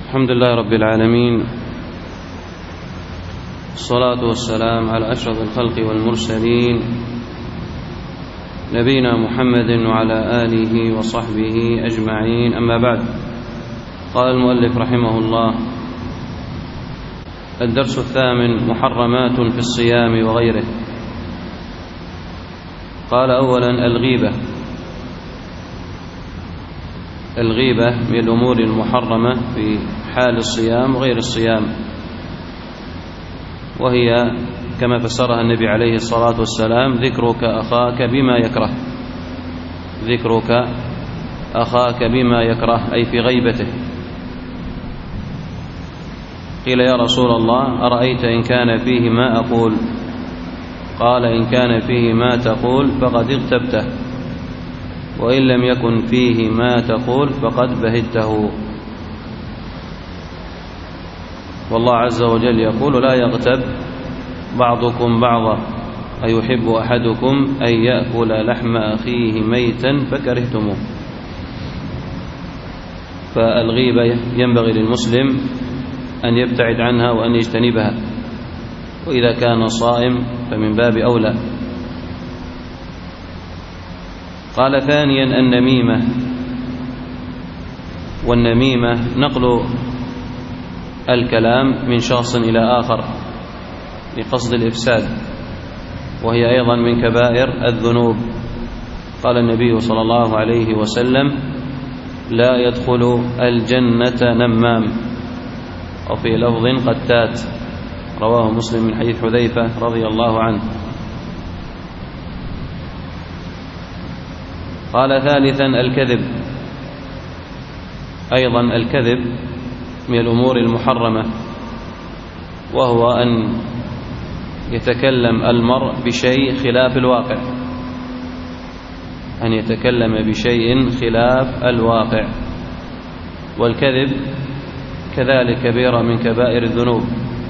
الحمد لله رب العالمين، الصلاة والسلام على أشرف الخلق والمرسلين نبينا محمد وعلى آله وصحبه أجمعين، أما بعد. قال المؤلف رحمه الله: الدرس الثامن: محرمات في الصيام وغيره. قال: أولا الغيبة من الأمور المحرمة في حال الصيام وغير الصيام، وهي كما فسرها النبي عليه الصلاة والسلام: ذكرك أخاك بما يكره، أي في غيبته. قيل: يا رسول الله، أرأيت إن كان فيه ما أقول؟ قال: إن كان فيه ما تقول فقد اغتبته، وإن لم يكن فيه ما تقول فقد بهته. والله عز وجل يقول: لا يغتب بعضكم بعضا، أيحب أحدكم أن يأكل لحم أخيه ميتا فكرهتموه. فالغيبة ينبغي للمسلم أن يبتعد عنها وأن يجتنبها، وإذا كان صائم فمن باب أولى. قال: ثانيا النميمة. والنميمة نقل الكلام من شخص إلى آخر لقصد الإفساد، وهي أيضا من كبائر الذنوب. قال النبي صلى الله عليه وسلم: لا يدخل الجنة نمام، وفي لفظ قتات، رواه مسلم من حديث حذيفة رضي الله عنه. قال: ثالثا الكذب. أيضا الكذب من الأمور المحرمة، وهو أن يتكلم المرء بشيء خلاف الواقع، والكذب كذلك كبيرة من كبائر الذنوب،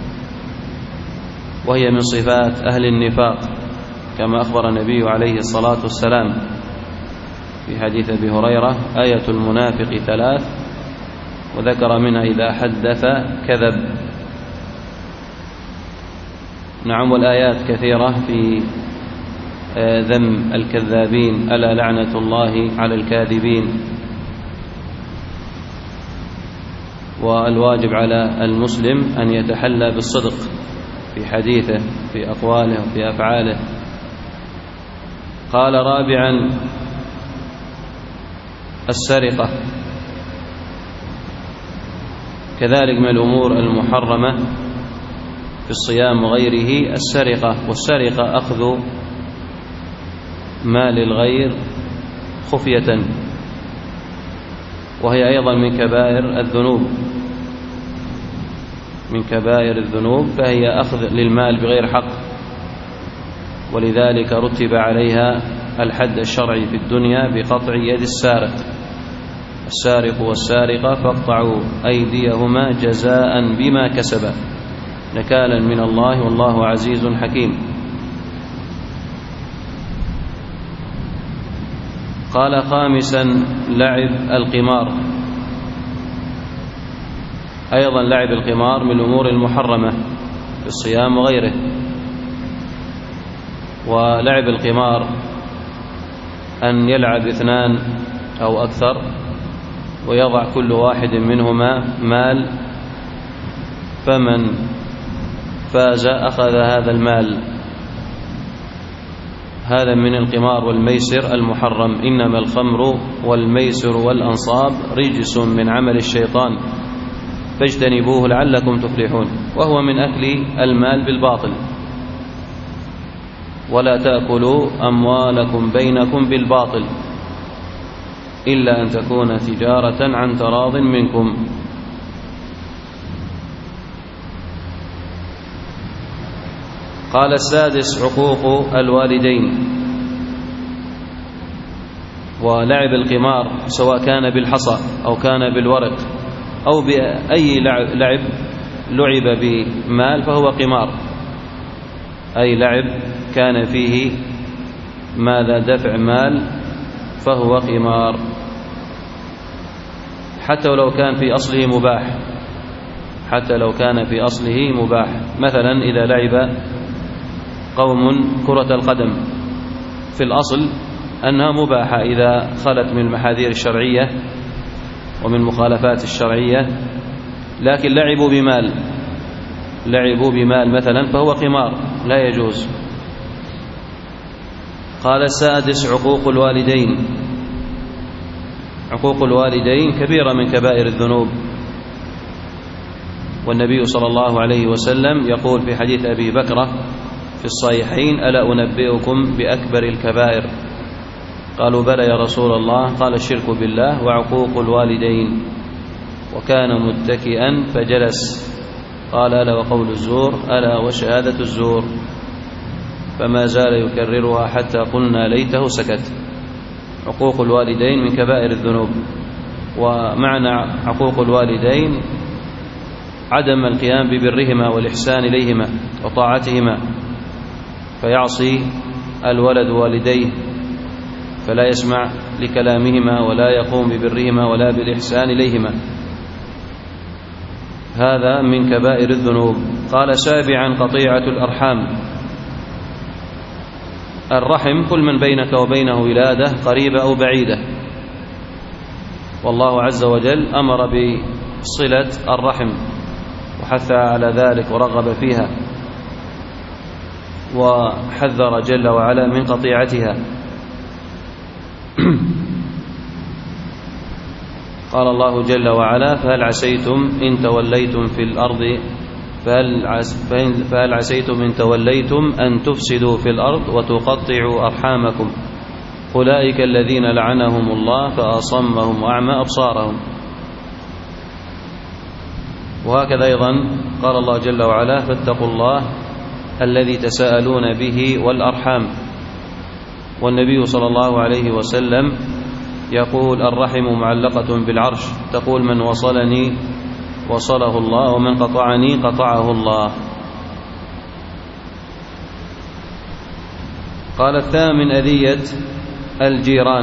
وهي من صفات أهل النفاق، كما أخبر النبي عليه الصلاة والسلام في حديث أبي هريرة: آية المنافق 3، وذكر منها: إذا حدث كذب. نعم، والآيات كثيرة في ذم الكذابين: ألا لعنة الله على الكاذبين. والواجب على المسلم أن يتحلى بالصدق في حديثه، في أقواله وفي أفعاله. قال: رابعا السرقة، كذلك من الأمور المحرمة في الصيام وغيره السرقة. والسرقة أخذ مال الغير خفية، وهي أيضا من كبائر الذنوب، فهي أخذ للمال بغير حق، ولذلك رتب عليها الحد الشرعي في الدنيا بقطع يد السارق والسارقة فاقطعوا أيديهما جزاء بما كسبا نكالا من الله والله عزيز حكيم. قال: خامسا لعب القمار. أيضا لعب القمار من الأمور المحرمة في الصيام وغيره. ولعب القمار أن يلعب 2 أو أكثر، ويضع كل واحد منهما مال، فمن فاز أخذ هذا المال. هذا من القمار والميسر المحرم. إنما الخمر والميسر والأنصاب رجس من عمل الشيطان فاجتنبوه لعلكم تفلحون. وهو من أكل المال بالباطل. ولا تأكلوا أموالكم بينكم بالباطل إلا أن تكون تجارة عن تراض منكم. قال: السادس عقوق الوالدين. ولعب القمار سواء كان بالحصى أو كان بالورق أو بأي لعب لعب بمال فهو قمار، أي لعب كان فيه ماذا دفع مال فهو قمار، حتى ولو كان في أصله مباح، حتى لو كان في أصله مباح. مثلا إذا لعب قوم كرة القدم في الأصل أنها مباحة إذا خلت من المحاذير الشرعية ومن مخالفات الشرعية، لكن لعبوا بمال مثلا فهو قمار لا يجوز. قال السادس عقوق الوالدين. عقوق الوالدين كبيرة من كبائر الذنوب، والنبي صلى الله عليه وسلم يقول في حديث أبي بكرة في الصحيحين: ألا أنبئكم بأكبر الكبائر؟ قالوا: بلى يا رسول الله. قال: الشرك بالله وعقوق الوالدين. وكان متكئا فجلس، قال: ألا وقول الزور، ألا وشهادة الزور. فما زال يكررها حتى قلنا ليته سكت. عقوق الوالدين من كبائر الذنوب. ومعنى عقوق الوالدين عدم القيام ببرهما والإحسان إليهما وطاعتهما، فيعصي الولد والديه فلا يسمع لكلامهما ولا يقوم ببرهما ولا بالإحسان إليهما، هذا من كبائر الذنوب. قال سابعا قطيعة الأرحام. الرحم كل من بينك وبينه ولادة قريبة أو بعيدة، والله عز وجل أمر بصلة الرحم وحث على ذلك ورغب فيها، وحذر جل وعلا من قطيعتها. قال الله جل وعلا: فهل عسيتم إن توليتم في الأرض فهل عسيتم إن توليتم أن تفسدوا في الأرض وتقطعوا أرحامكم أولئك الذين لعنهم الله فأصمهم وأعمى أبصارهم. وهكذا أيضا قال الله جل وعلا: فاتقوا الله الذي تساءلون به والأرحام. والنبي صلى الله عليه وسلم يقول: الرحم معلقة بالعرش، تقول: من وصلني وصله الله ومن قطعني قطعه الله. قال الثامن أذية الجيران.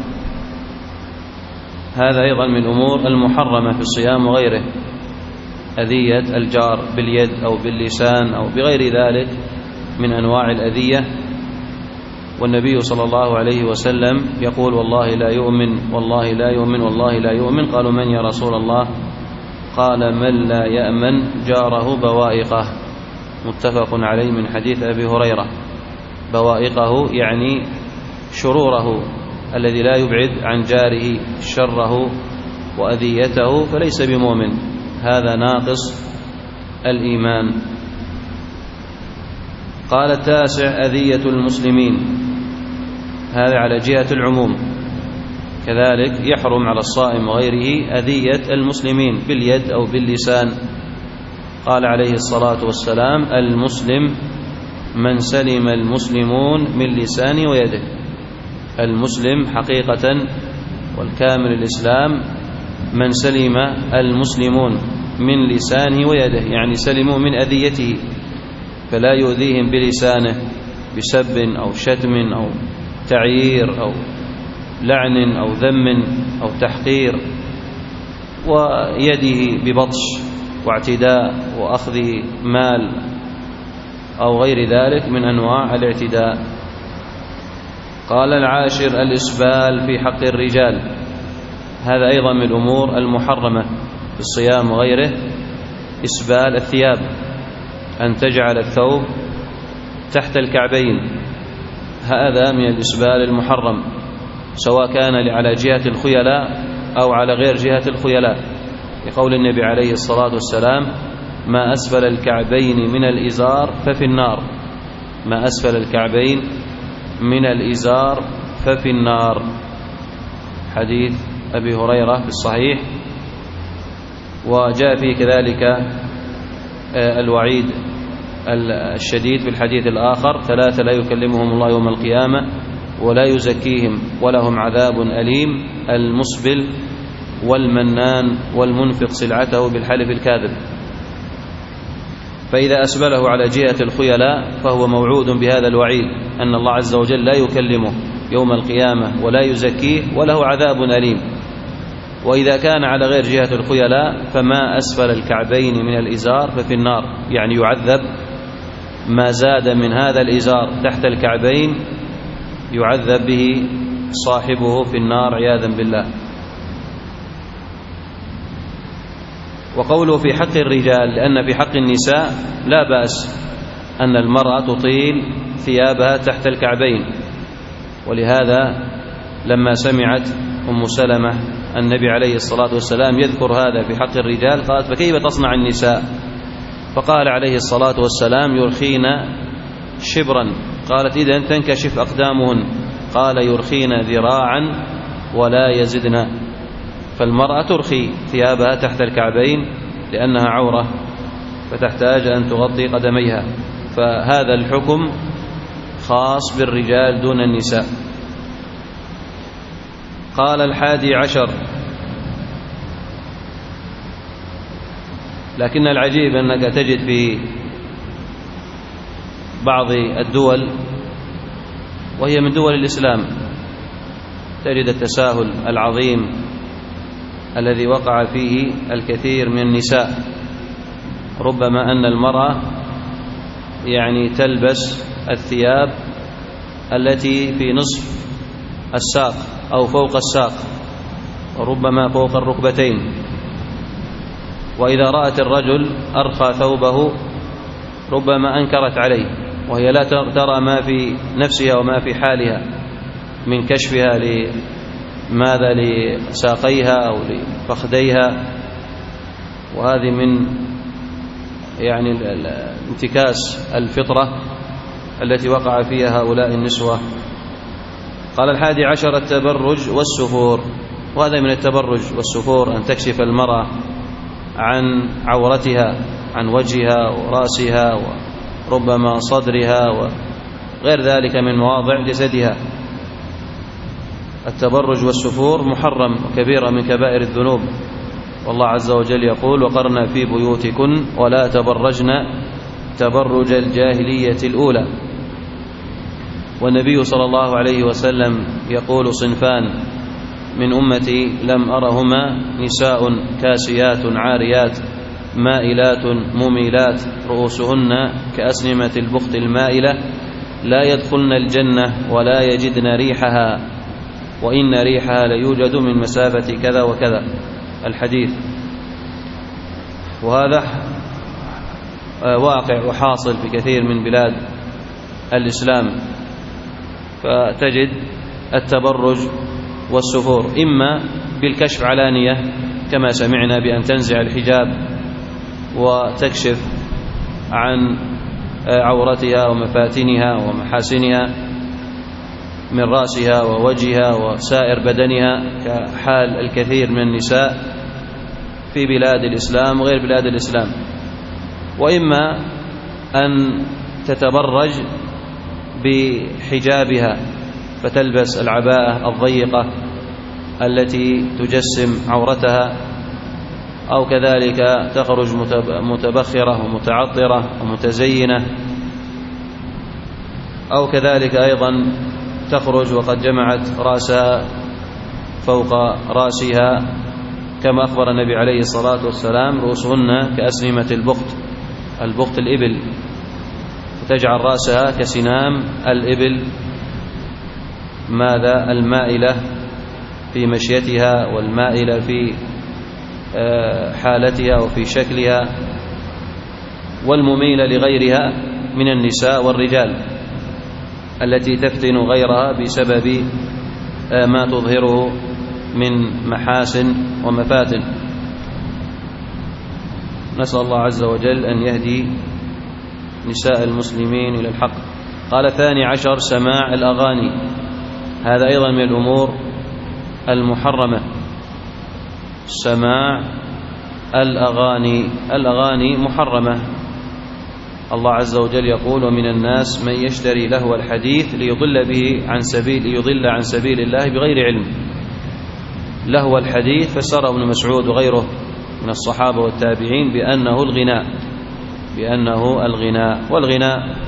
هذا أيضا من الأمور المحرمة في الصيام وغيره، أذية الجار باليد أو باللسان أو بغير ذلك من أنواع الأذية. والنبي صلى الله عليه وسلم يقول: والله لا يؤمن والله لا يؤمن والله لا يؤمن. قالوا: من يا رسول الله؟ قال: من لا يأمن جاره بوائقه. متفق عليه من حديث أبي هريرة. بوائقه يعني شروره، الذي لا يبعد عن جاره شره وأذيته فليس بمؤمن، هذا ناقص الإيمان. قال التاسع أذية المسلمين. هذا على جهة العموم، كذلك يحرم على الصائم وغيره أذية المسلمين باليد أو باللسان. قال عليه الصلاة والسلام: المسلم من سلم المسلمون من لسانه ويده. المسلم حقيقة والكامل الإسلام من سلم المسلمون من لسانه ويده، يعني سلموا من أذيته، فلا يؤذيهم بلسانه بسب أو شتم أو تعيير أو لعن أو ذم أو تحقير، ويده ببطش واعتداء وأخذ مال أو غير ذلك من أنواع الاعتداء. قال العاشر الإسبال في حق الرجال. هذا أيضا من الأمور المحرمة في الصيام وغيره، إسبال الثياب، أن تجعل الثوب تحت الكعبين، هذا من الإسبال المحرم، سواء كان على جهة الخيلاء أو على غير جهة الخيلاء، لقول النبي عليه الصلاة والسلام: ما أسفل الكعبين من الإزار ففي النار. ما أسفل الكعبين من الإزار ففي النار، حديث أبي هريرة في الصحيح. وجاء فيه كذلك الوعيد الشديد في الحديث الآخر: ثلاثة لا يكلمهم الله يوم القيامة ولا يزكيهم ولهم عذاب أليم: المسبل والمنان والمنفق سلعته بالحلف الكاذب. فإذا أسبله على جهة الخيلاء فهو موعود بهذا الوعيد، أن الله عز وجل لا يكلمه يوم القيامة ولا يزكيه وله عذاب أليم. وإذا كان على غير جهة الخيلاء فما أسفل الكعبين من الإزار ففي النار، يعني يعذب ما زاد من هذا الإزار تحت الكعبين يعذب به صاحبه في النار عياذا بالله. وقوله في حق الرجال، لأن في حق النساء لا بأس أن المرأة تطيل ثيابها تحت الكعبين، ولهذا لما سمعت أم سلمة النبي عليه الصلاة والسلام يذكر هذا في حق الرجال قالت: فكيف تصنع النساء؟ فقال عليه الصلاة والسلام: يرخين شبرا. قالت: إذن تنكشف أقدامهن؟ قال: يرخين ذراعا ولا يزدن. فالمرأة ترخي ثيابها تحت الكعبين لأنها عورة فتحتاج أن تغطي قدميها، فهذا الحكم خاص بالرجال دون النساء. قال 11: لكن العجيب أنك تجد في بعض الدول وهي من دول الإسلام تجد التساهل العظيم الذي وقع فيه الكثير من النساء. ربما أن المرأة يعني تلبس الثياب التي في نصف الساق أو فوق الساق وربما فوق الركبتين، وإذا رأت الرجل أرخى ثوبه ربما أنكرت عليه، وهي لا ترى ما في نفسها وما في حالها من كشفها لماذا لساقيها أو لفخذيها، وهذه من يعني انتكاس الفطرة التي وقع فيها هؤلاء النسوة. قال 11: التبرج والسفور. وهذا من التبرج والسفور أن تكشف المرأة عن عورتها، عن وجهها ورأسها وربما صدرها وغير ذلك من مواضع جسدها. التبرج والسفور محرم وكبيرة من كبائر الذنوب، والله عز وجل يقول: وقرن في بيوتكن ولا تبرجن تبرج الجاهلية الأولى. والنبي صلى الله عليه وسلم يقول: صنفان من أمتي لم أرهما: نساء كاسيات عاريات مائلات مميلات رؤوسهن كأسنمة البخت المائلة لا يدخلن الجنة ولا يجدن ريحها وإن ريحها ليوجد من مسافة كذا وكذا. الحديث. وهذا واقع وحاصل في كثير من بلاد الإسلام، فتجد التبرج والسفور إما بالكشف علانية كما سمعنا بأن تنزع الحجاب وتكشف عن عورتها ومفاتنها ومحاسنها من رأسها ووجهها وسائر بدنها كحال الكثير من النساء في بلاد الإسلام وغير بلاد الإسلام، وإما أن تتبرج بحجابها فتلبس العباءة الضيقة التي تجسم عورتها، أو كذلك تخرج متبخرة ومتعطرة ومتزينة، أو كذلك أيضا تخرج وقد جمعت رأسها فوق رأسها كما أخبر النبي عليه الصلاة والسلام: رؤوسهن كأسنمة البخت الإبل، فتجعل رأسها كسنام الإبل ماذا المائلة في مشيتها والمائلة في حالتها وفي شكلها، والمميلة لغيرها من النساء والرجال التي تفتن غيرها بسبب ما تظهره من محاسن ومفاتن. نسأل الله عز وجل أن يهدي نساء المسلمين إلى الحق. قال 12: سماع الأغاني. هذا أيضا من الأمور المحرمة، سماع الأغاني محرمة. الله عز وجل يقول: ومن الناس من يشتري لهو الحديث ليضل عن سبيل الله بغير علم. لهو الحديث فسره ابن مسعود وغيره من الصحابة والتابعين بأنه الغناء. والغناء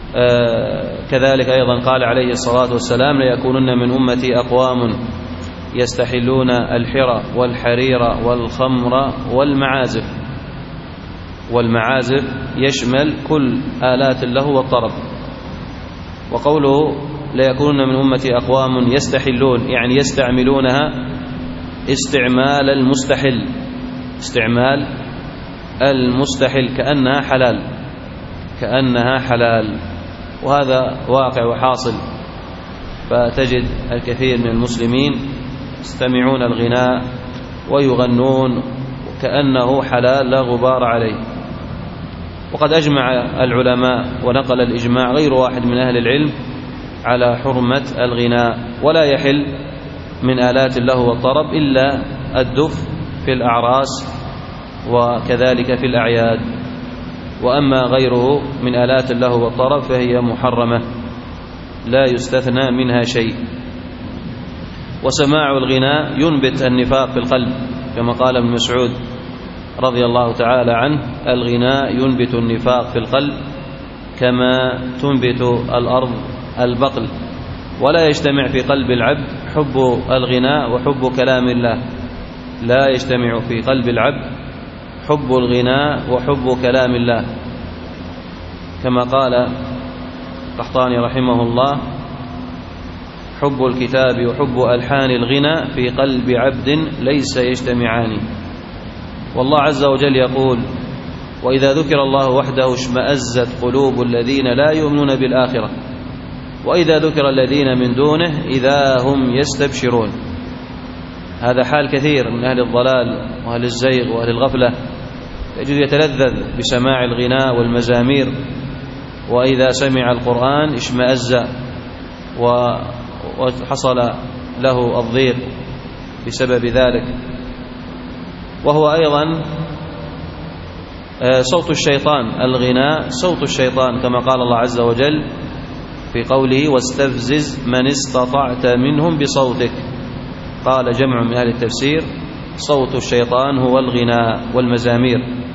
كذلك أيضا قال عليه الصلاة والسلام: ليكونن من أمتي أقوام يستحلون الحرى والحرير والخمر والمعازف. والمعازف يشمل كل آلات اللهو والطرب. وقوله ليكون من أمتي أقوام يستحلون يعني يستعملونها استعمال المستحل، استعمال المستحل كأنها حلال، وهذا واقع وحاصل. فتجد الكثير من المسلمين يستمعون الغناء ويغنون كأنه حلال لا غبار عليه. وقد أجمع العلماء ونقل الإجماع غير واحد من أهل العلم على حرمة الغناء، ولا يحل من آلات اللهو والطرب إلا الدف في الأعراس وكذلك في الأعياد، وأما غيره من آلات اللهو والطرب فهي محرمة لا يستثنى منها شيء. وسماع الغناء ينبت النفاق في القلب، كما قال ابن مسعود رضي الله تعالى عنه: الغناء ينبت النفاق في القلب كما تنبت الأرض البقل. ولا يجتمع في قلب العبد حب الغناء وحب كلام الله، لا يجتمع في قلب العبد حب الغناء وحب كلام الله، كما قال قحطاني رحمه الله: حب الكتاب وحب ألحان الغنى في قلب عبد ليس يجتمعان. والله عز وجل يقول: وإذا ذكر الله وحده اشمأزت قلوب الذين لا يؤمنون بالآخرة وإذا ذكر الذين من دونه إذا هم يستبشرون. هذا حال كثير من أهل الضلال وأهل الزيغ وأهل الغفلة، يجد يتلذذ بسماع الغناء والمزامير، وإذا سمع القرآن اشمأز وحصل له الضيق بسبب ذلك. وهو أيضا صوت الشيطان، الغناء صوت الشيطان، كما قال الله عز وجل في قوله: واستفزز من استطعت منهم بصوتك. قال جمع من أهل التفسير: صوت الشيطان هو الغناء والمزامير.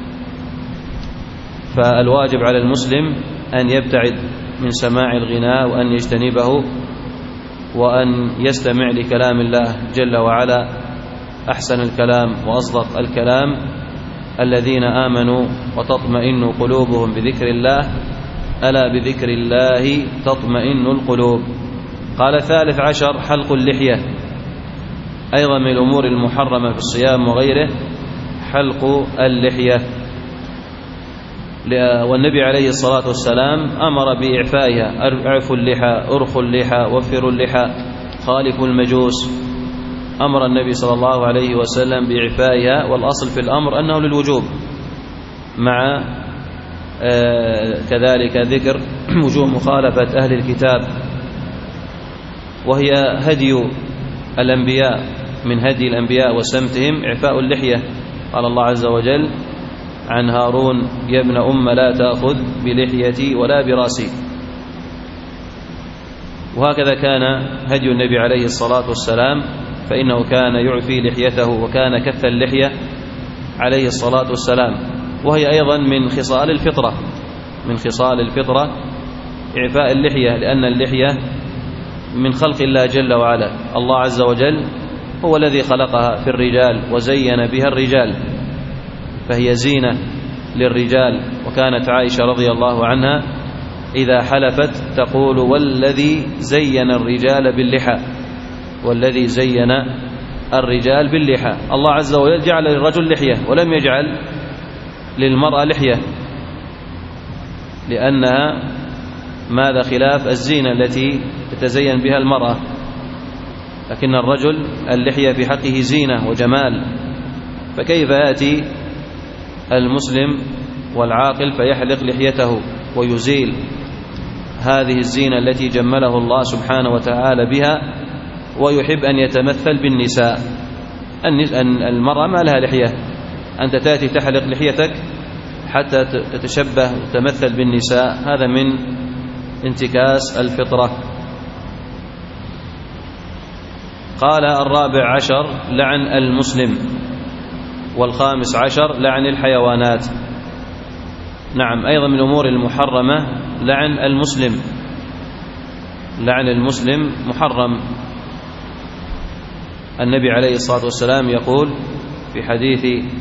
فالواجب على المسلم أن يبتعد من سماع الغناء وأن يجتنبه وأن يستمع لكلام الله جل وعلا، أحسن الكلام وأصدق الكلام: الذين آمنوا وتطمئن قلوبهم بذكر الله ألا بذكر الله تطمئن القلوب. قال الثالث عشر: حلق اللحية، أيضا من الأمور المحرمة في الصيام وغيره حلق اللحية. والنبي عليه الصلاة والسلام أمر بإعفائها: اعفوا اللحى، ارخوا اللحى، وفروا اللحى، خالفوا المجوس. أمر النبي صلى الله عليه وسلم بإعفائها، والأصل في الأمر أنه للوجوب، مع كذلك ذكر وجوب مخالفة أهل الكتاب، وهي هدي الأنبياء، من هدي الأنبياء وسمتهم إعفاء اللحية. قال الله عز وجل عن هارون: يا ابن أم لا تأخذ بلحيتي ولا براسي. وهكذا كان هدي النبي عليه الصلاة والسلام، فإنه كان يعفي لحيته وكان كث اللحية عليه الصلاة والسلام. وهي أيضا من خصال الفطرة، من خصال الفطرة إعفاء اللحية، لأن اللحية من خلق الله جل وعلا. الله عز وجل هو الذي خلقها في الرجال وزين بها الرجال، فهي زينة للرجال. وكانت عائشة رضي الله عنها إذا حلفت تقول: والذي زين الرجال باللحى، والذي زين الرجال باللحى. الله عز وجل جعل للرجل لحية ولم يجعل للمرأة لحية، لأنها ماذا خلاف الزينة التي تتزين بها المرأة، لكن الرجل اللحية في حقه زينة وجمال. فكيف يأتي المسلم والعاقل فيحلق لحيته ويزيل هذه الزينة التي جمله الله سبحانه وتعالى بها ويحب أن يتمثل بالنساء؟ المرأة ما لها لحية، أنت تأتي تحلق لحيتك حتى تتشبه وتمثل بالنساء، هذا من انتكاس الفطرة. قال الرابع عشر: لعن المسلم. والخامس عشر: لعن الحيوانات. نعم، أيضا من الأمور المحرمة لعن المسلم. لعن المسلم محرم، النبي عليه الصلاة والسلام يقول في حديث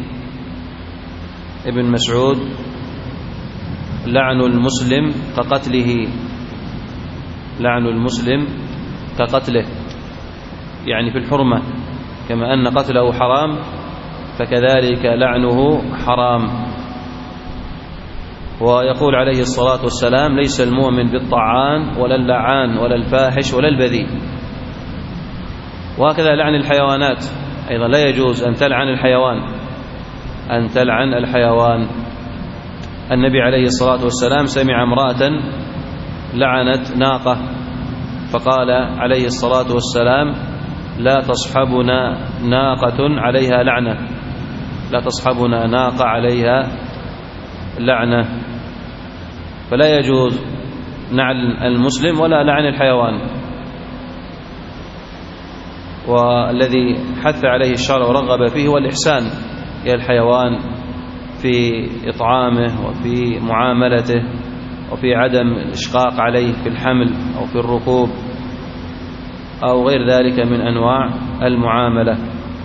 ابن مسعود: لعن المسلم كقتله، لعن المسلم كقتله، يعني في الحرمة، كما أن قتله حرام فكذلك لعنه حرام. ويقول عليه الصلاة والسلام: ليس المؤمن بالطعان ولا اللعان ولا الفاحش ولا البذيء. وهكذا لعن الحيوانات أيضا، لا يجوز أن تلعن الحيوان، أن تلعن الحيوان. النبي عليه الصلاة والسلام سمع امرأة لعنت ناقة، فقال عليه الصلاة والسلام: لا تصحبنا ناقة عليها لعنة، لا تصحبنا ناقة عليها لعنة. فلا يجوز نعل المسلم ولا لعن الحيوان. والذي حث عليه الشرع ورغب فيه هو الإحسان إلى الحيوان في إطعامه وفي معاملته وفي عدم الإشقاق عليه في الحمل أو في الركوب أو غير ذلك من أنواع المعاملة.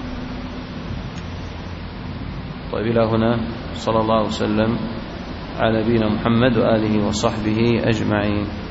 طيب، إلى هنا. صلى الله وسلم على نبينا محمد وآله وصحبه أجمعين.